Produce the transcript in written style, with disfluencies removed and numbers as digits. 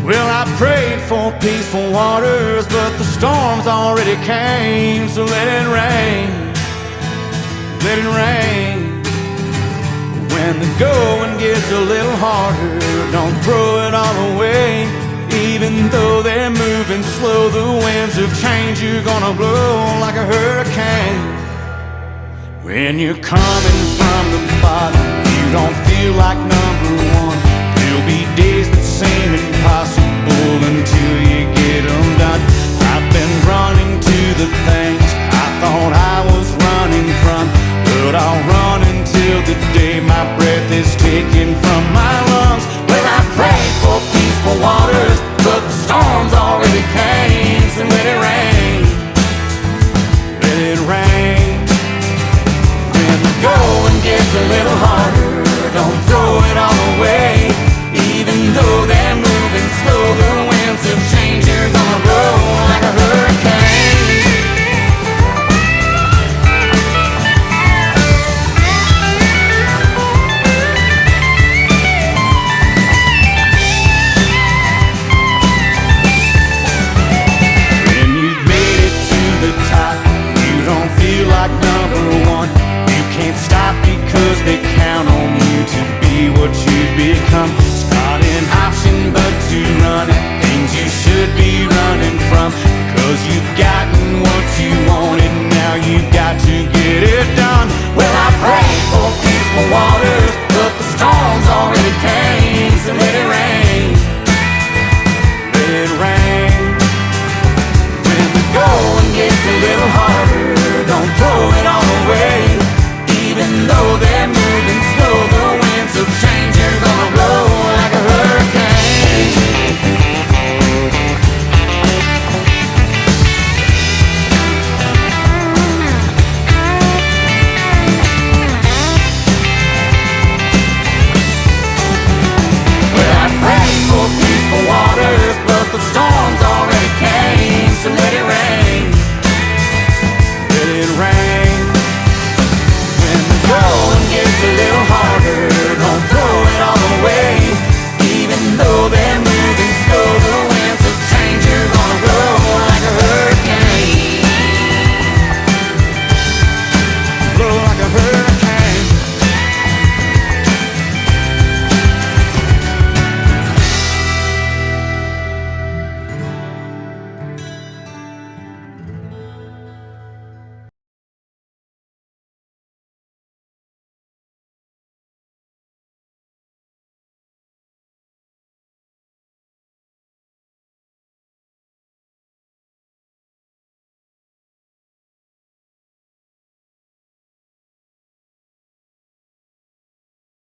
Well, I prayed for peaceful waters, but the storms already came. So let it rain, let it rain. When the going gets a little harder, don't throw it all away. Even though they're moving slow, the winds of change are gonna blow like a hurricane. When you're coming from the bottom, you don't feel like number one. There'll be days that seem impossible until you get them done. I've been running to the things I thought I was running from, but I'll run until the day